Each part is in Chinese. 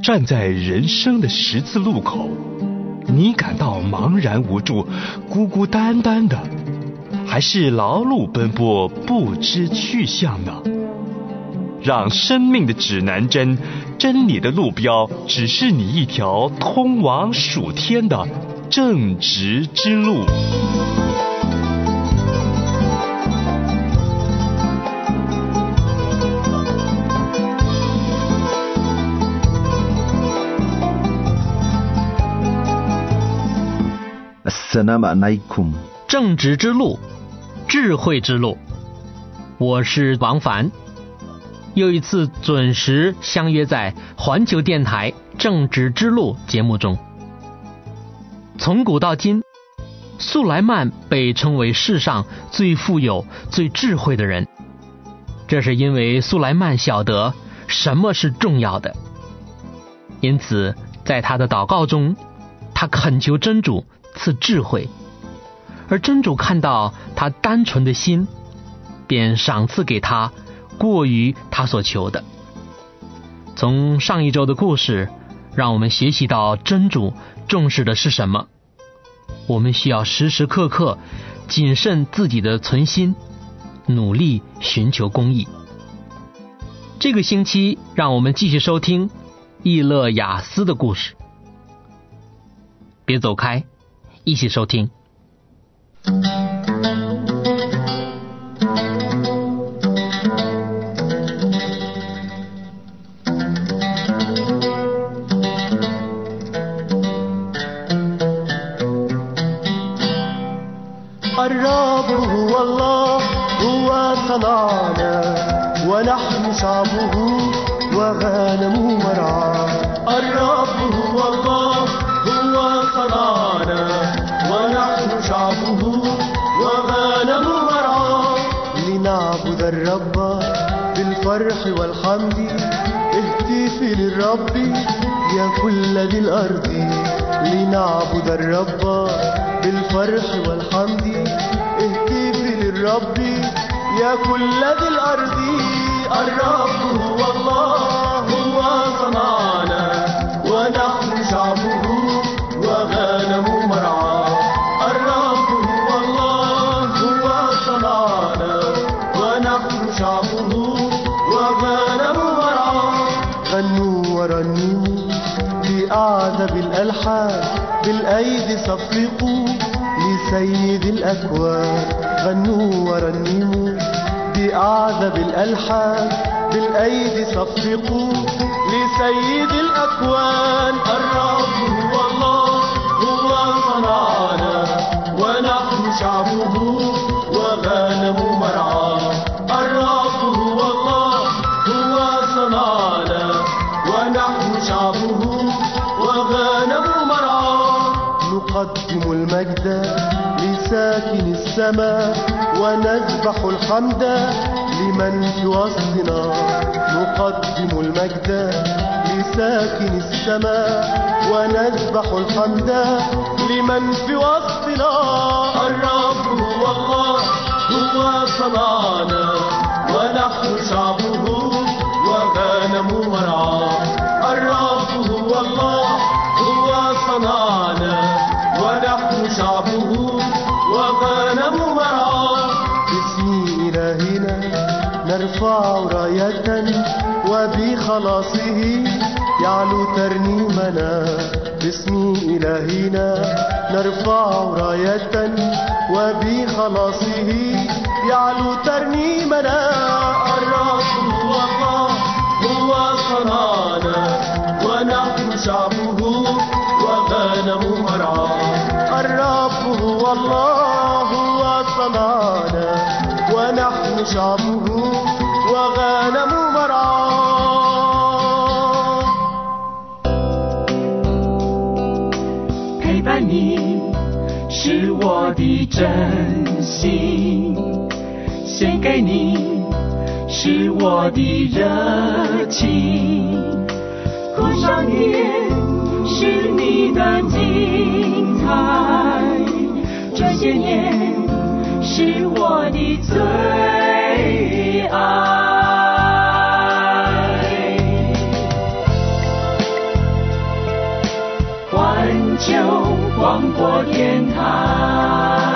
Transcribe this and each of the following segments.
站在人生的十字路口，你感到茫然无助、孤孤单单的，还是劳碌奔波不知去向呢？让生命的指南针、真理的路标指示你一条通往属天的正直之路。 正直之路，智慧之路。我是王凡，又一次准时相约在环球电台正直之路节目中。从古到今，素来曼被称为世上最富有、最智慧的人，这是因为素来曼晓得什么是重要的。因此在他的祷告中，他恳求真主赐智慧，而真主看到他单纯的心，便赏赐给他过于他所求的。从上一周的故事，让我们学习到真主重视的是什么。我们需要时时刻刻谨慎自己的存心，努力寻求公义。这个星期，让我们继续收听易勒雅斯的故事。别走开，一起收听。 الرب هو الله هو صنعنا ونحن شعبه وغنمه مرعاه. الرب هو الله هو صنعنا ونحن شعبه وغنمه مرعاه. لنعبد الرب بالفرح والحمد اهتف للرب يا كل ذي الأرض. لنعبد الرب بالفرح والحمد اهتف للرب يا كل ذي الأرض. الرب هو الله هو صنعنا ونحن شعبه وغنمه مرعاه. الرب هو الله هو صنعنا ونحن شعبه وغنمه مرعاه. غنوا ورنموا بأعذب الألحان بالأيدي صفقوا لسيد الأكوان. غنوا ورنموا بأعذب الألحان بالأيدي صفقوا لسيد الأكوان. الرب هو الله هو صنعنا ونحن شعبه وغنمه مرعاه. الرب هو الله هو صنعنا ونحن شعبه وغنمه مرعاه. نقدم المجد لساكن السماء ونذبح الحمد لمن في وسطنا. نقدم المجد لساكن السماء ونذبح الحمد لمن في وسطنا. الرب هو الله هو صنعنا ونحن شعبه وغنمه مرعاه. الرب هو الله هو صنعنا ونحن شعبه وغنمه مرعاه. باسم إلهنا نرفع راية وبخلاصه يعلو ترنيمنا. باسم إلهنا نرفع راية وبخلاصه يعلو ترنيمنا. الرب هو الله هو صنعنا ونحن شعبه وغنمه مرعاه. الرب هو الله هو صنعنا ونحن شعبه وغنمه مرعاه. 陪伴你是我的真心，献给你是我的热情，苦少年是你的精彩，这些年是我的最爱。 球广播电台。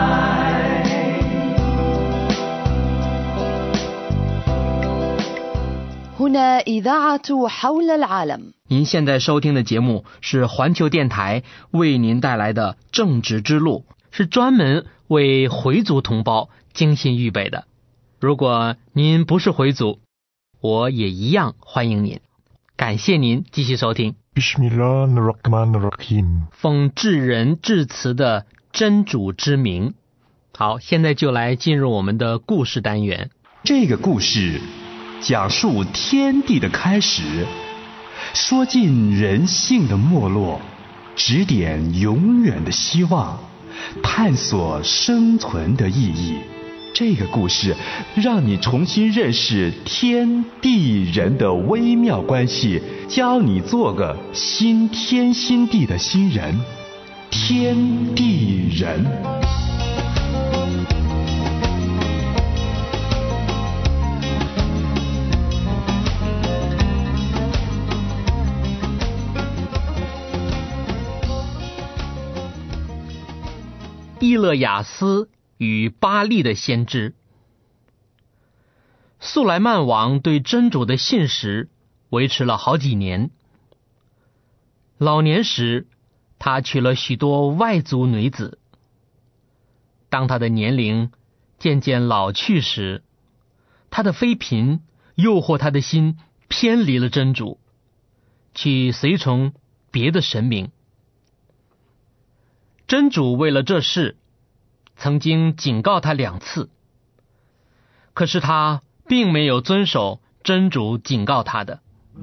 هنا إذاعة حول العالم。 您现在收听的节目是环球电台为您带来的正直之路，是专门为回族同胞精心预备的。如果您不是回族，我也一样欢迎您。感谢您继续收听。 Bismillahirrahmanirrahim。 奉至仁至慈的真主之名。好，现在就来进入我们的故事单元。 这个故事讲述天地的开始，说尽人性的没落，指点永远的希望，探索生存的意义。这个故事让你重新认识天地人的微妙关系，教你做个新天新地的新人。天地人。 伊勒雅斯与巴利的先知。素莱曼王对真主的信实维持了好几年。老年时，他娶了许多外族女子。当他的年龄渐渐老去时，他的妃嫔诱惑他的心偏离了真主，去随从别的神明。真主为了这事曾经警告他2次，可是他并没有遵守真主警告他的。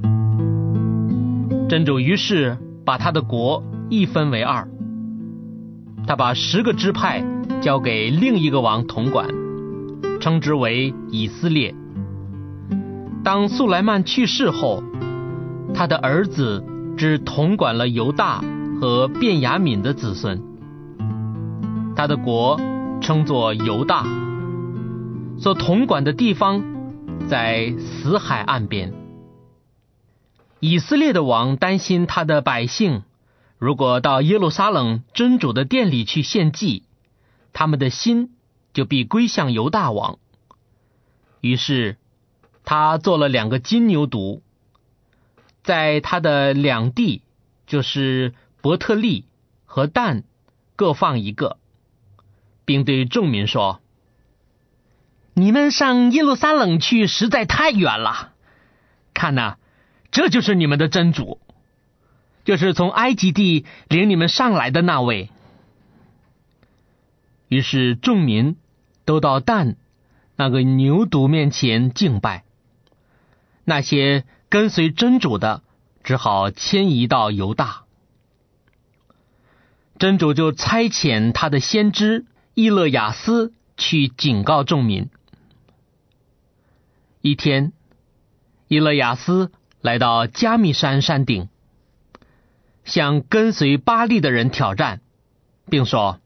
真主于是把他的国一分为2，他把10个支派交给另一个王统管，称之为以色列。当素莱曼去世后，他的儿子只统管了犹大和便雅悯的子孙。他的国称作犹大，所统管的地方在死海岸边。以色列的王担心他的百姓如果到耶路撒冷真主的殿里去献祭，他们的心就必归向犹大王。于是他做了2个金牛犊，在他的2地，就是伯特利和但，各放1个，并对众民说：你们上耶路撒冷去实在太远了，看哪，这就是你们的真主，就是从埃及地领你们上来的那位。于是众民都到但那个牛犊面前敬拜，那些跟随真主的只好迁移到犹大。真主就差遣他的先知伊勒雅斯去警告众民。一天，伊勒雅斯来到加密山山顶，向跟随巴利的人挑战，并说：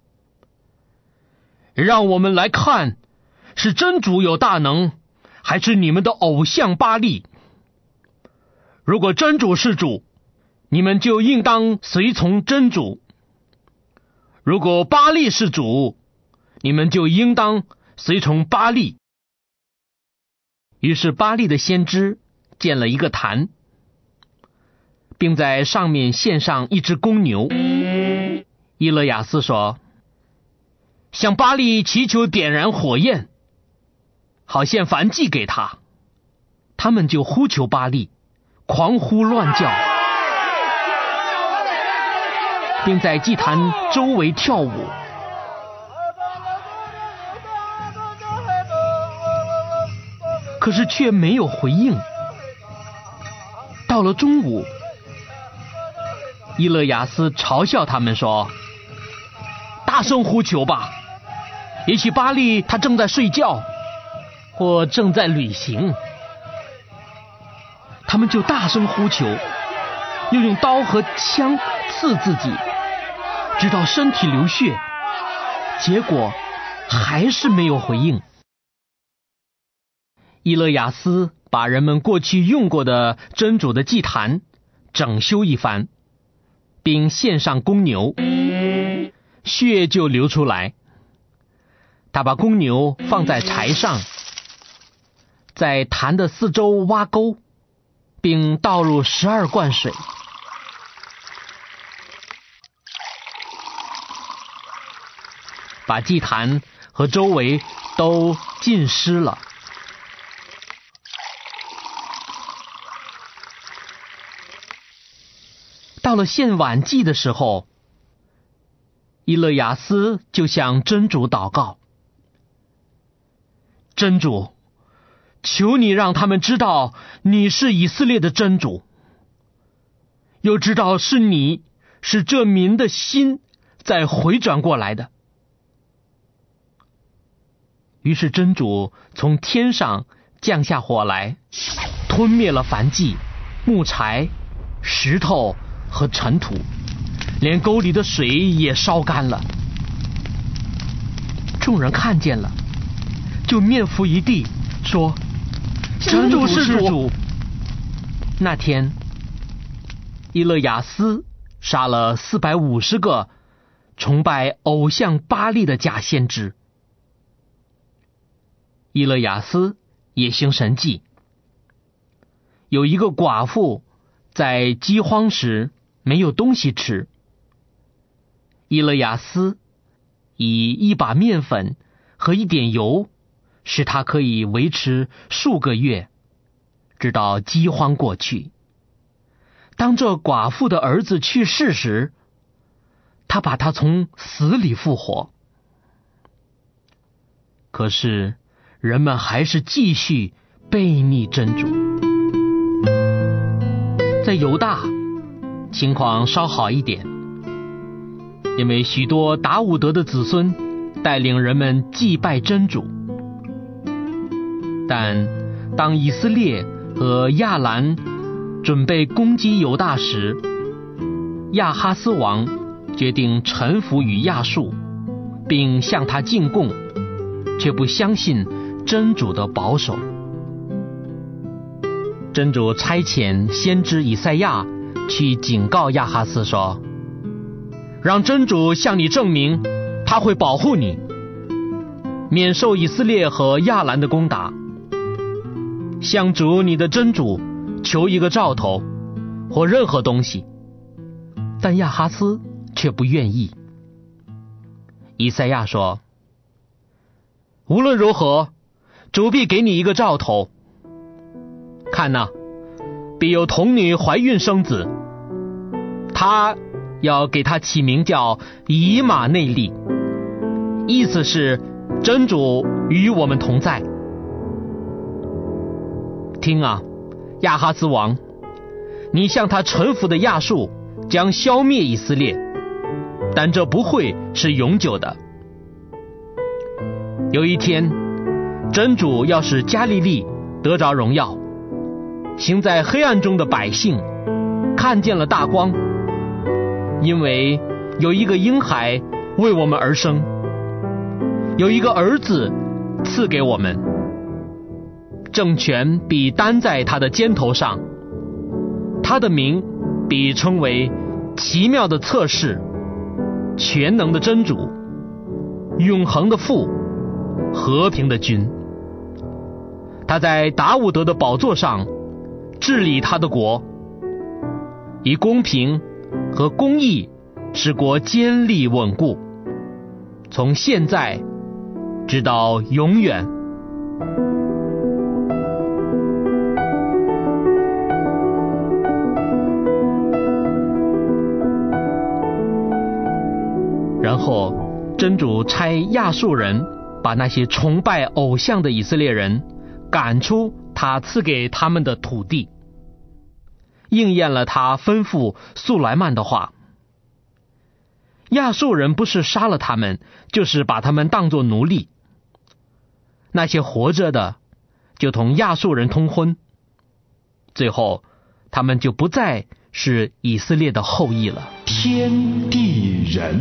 让我们来看，是真主有大能，还是你们的偶像巴利？如果真主是主，你们就应当随从真主；如果巴利是主，你们就应当随从巴利。于是巴利的先知建了一个坛，并在上面献上一只公牛。伊勒雅斯说：向巴利祈求点燃火焰，好献燔祭给他。他们就呼求巴利，狂呼乱叫，并在祭坛周围跳舞。可是却没有回应。到了中午，伊勒雅斯嘲笑他们说：大声呼求吧，也许巴利他正在睡觉，或正在旅行。他们就大声呼求，又用刀和枪刺自己，直到身体流血，结果还是没有回应。伊勒雅斯把人们过去用过的真主的祭坛整修一番， 并献上公牛，血就流出来。他把公牛放在柴上，在坛的四周挖沟，并倒入12罐水，把祭坛和周围都浸湿了。到了献晚祭的时候，伊勒雅斯就向真主祷告：真主，求你让他们知道你是以色列的真主，又知道是你使这民的心再回转过来的。于是真主从天上降下火来，吞灭了燔祭、木柴、石头和尘土，连沟里的水也烧干了。众人看见了，就面伏一地，说：真主是主。那天伊勒雅斯杀了450个崇拜偶像巴力的假先知。伊勒雅斯也行神迹，有一个寡妇在饥荒时没有东西吃，伊勒雅斯以1把面粉和1点油，使他可以维持数个月，直到饥荒过去。当这寡妇的儿子去世时，他把他从死里复活。可是人们还是继续悖逆真主。在犹大情况稍好一点，因为许多达伍德的子孙带领人们祭拜真主。但当以色列和亚兰准备攻击犹大时，亚哈斯王决定臣服于亚述，并向他进贡，却不相信真主的保守。真主差遣先知以赛亚去警告亚哈斯说：让真主向你证明他会保护你，免受以色列和亚兰的攻打。向主你的真主求一个兆头或任何东西。但亚哈斯却不愿意。以赛亚说：无论如何，主必给你一个兆头。看哪，必有童女怀孕生子，他要给他起名叫以马内利，意思是真主与我们同在。听啊，亚哈斯王，你向他臣服的亚述将消灭以色列，但这不会是永久的。有一天，真主要使加利利得着荣耀，行在黑暗中的百姓看见了大光，因为有一个婴孩为我们而生，有一个儿子赐给我们，政权必担在他的肩头上，他的名必称为奇妙的策士，全能的真主，永恒的父，和平的君。他在达伍德的宝座上治理他的国，以公平和公义使国坚立稳固，从现在直到永远。然后真主差亚述人把那些崇拜偶像的以色列人赶出他赐给他们的土地，应验了他吩咐素来曼的话。亚述人不是杀了他们，就是把他们当作奴隶。那些活着的就同亚述人通婚，最后他们就不再是以色列的后裔了。 天地人，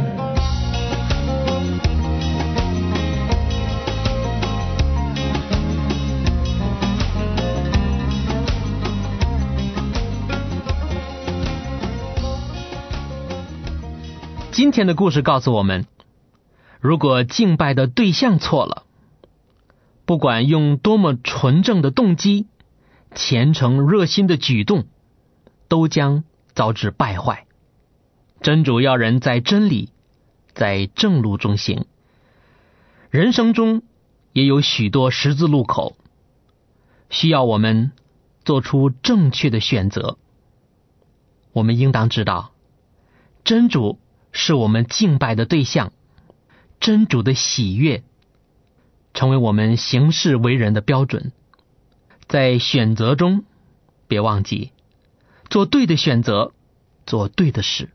今天的故事告诉我们，如果敬拜的对象错了，不管用多么纯正的动机、虔诚热心的举动，都将遭致败坏。真主要人在真理、在正路中行。人生中也有许多十字路口，需要我们做出正确的选择。我们应当知道，真主是我们敬拜的对象，真主的喜悦成为我们行事为人的标准。在选择中，别忘记做对的选择，做对的事。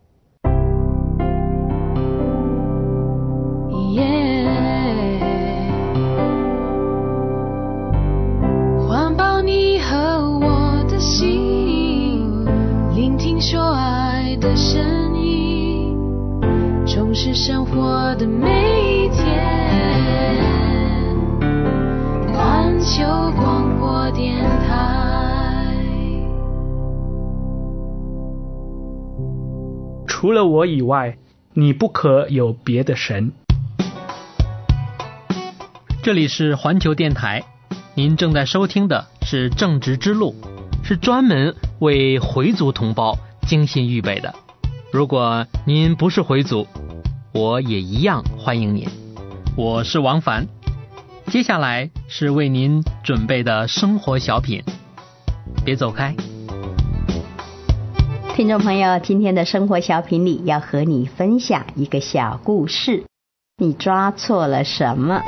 环抱你和我的心，聆听说爱的声音，重视生活的每一天。环球广播电台。 除了我以外，你不可有别的神。 这里是环球电台，您正在收听的是正直之路，是专门为回族同胞精心预备的。如果您不是回族，我也一样欢迎您。我是王凡，接下来是为您准备的生活小品，别走开。 听众朋友，今天的生活小品里要和你分享一个小故事，你抓错了什么？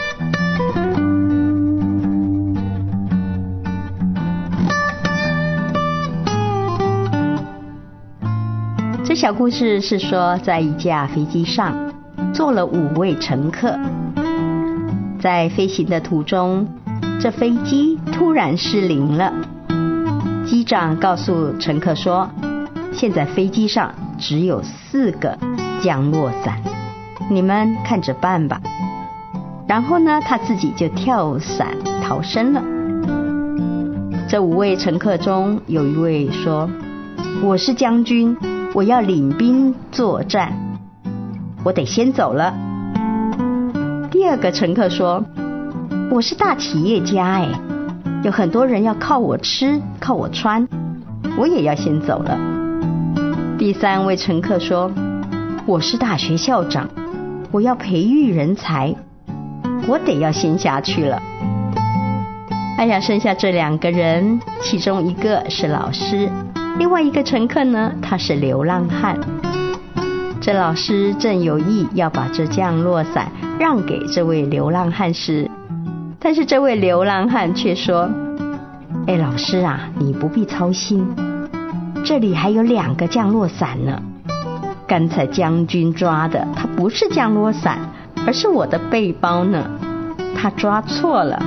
这小故事是说，在一架飞机上坐了5位乘客，在飞行的途中，这飞机突然失灵了。机长告诉乘客说，现在飞机上只有4个降落伞，你们看着办吧。然后呢，他自己就跳伞逃生了。这5位乘客中有一位说，我是将军，我要领兵作战，我得先走了。第2个乘客说，我是大企业家，有很多人要靠我吃，靠我穿，我也要先走了。第3位乘客说，我是大学校长，我要培育人才，我得要先下去了。哎呀，剩下这2个人，其中一个是老师，另外一个乘客呢，他是流浪汉。这老师正有意要把这降落伞让给这位流浪汉时，但是这位流浪汉却说，老师啊，你不必操心，这里还有2个降落伞呢。刚才将军抓的，它不是降落伞，而是我的背包呢，他抓错了。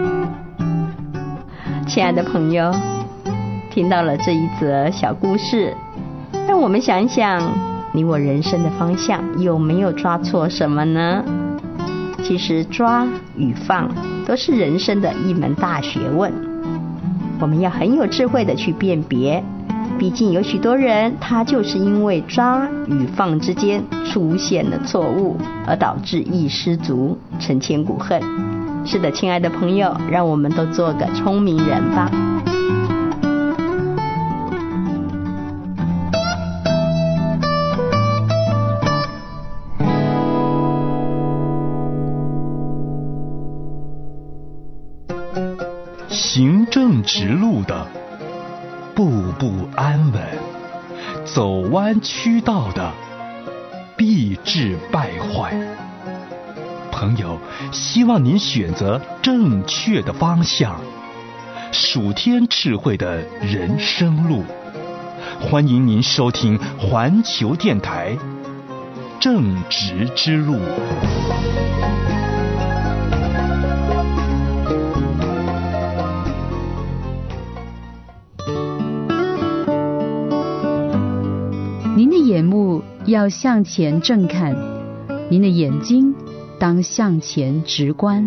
亲爱的朋友，听到了这一则小故事，让我们想一想，你我人生的方向有没有抓错什么呢？其实抓与放都是人生的一门大学问，我们要很有智慧的去辨别。毕竟有许多人，他就是因为抓与放之间出现了错误，而导致一失足成千古恨。是的，亲爱的朋友，让我们都做个聪明人吧。 行正直路的步步安稳，走弯曲道的必致败坏。朋友，希望您选择正确的方向，属天智慧的人生路。欢迎您收听环球电台正直之路。 您的眼目要向前正看，您的眼睛当向前直观。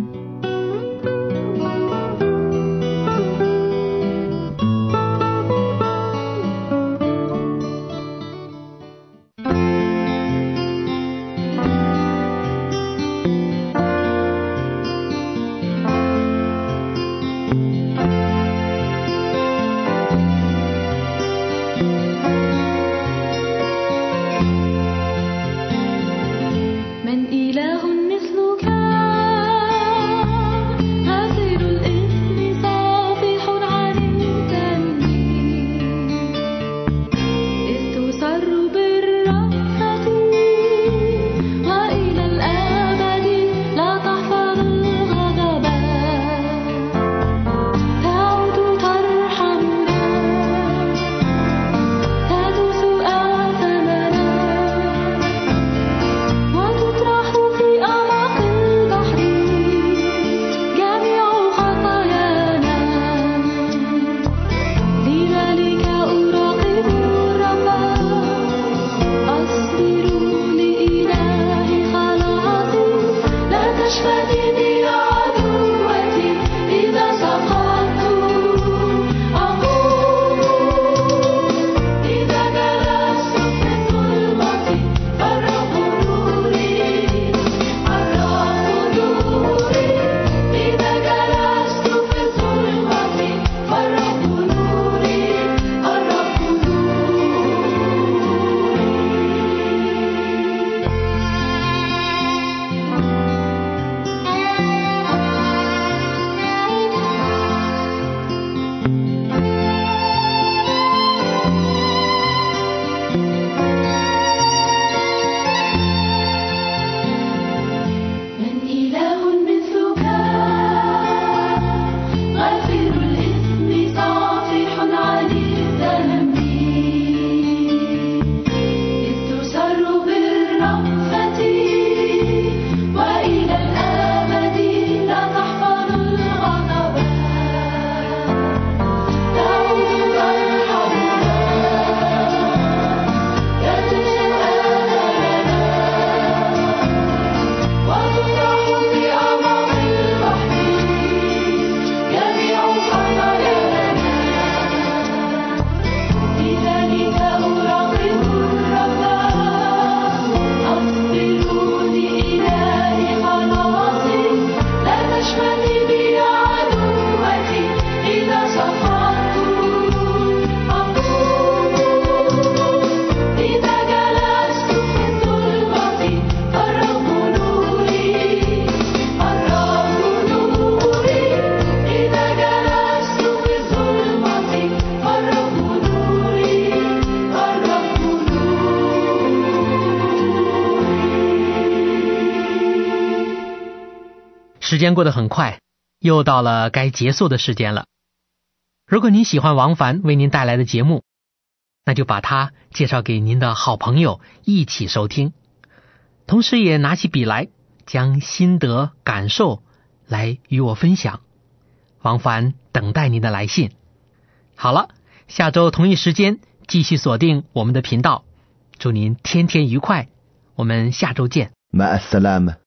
时间过得很快，又到了该结束的时间了。如果您喜欢王凡为您带来的节目，那就把它介绍给您的好朋友一起收听，同时也拿起笔来，将心得感受来与我分享。王凡等待您的来信。好了，下周同一时间继续锁定我们的频道，祝您天天愉快，我们下周见。 مع السلامة.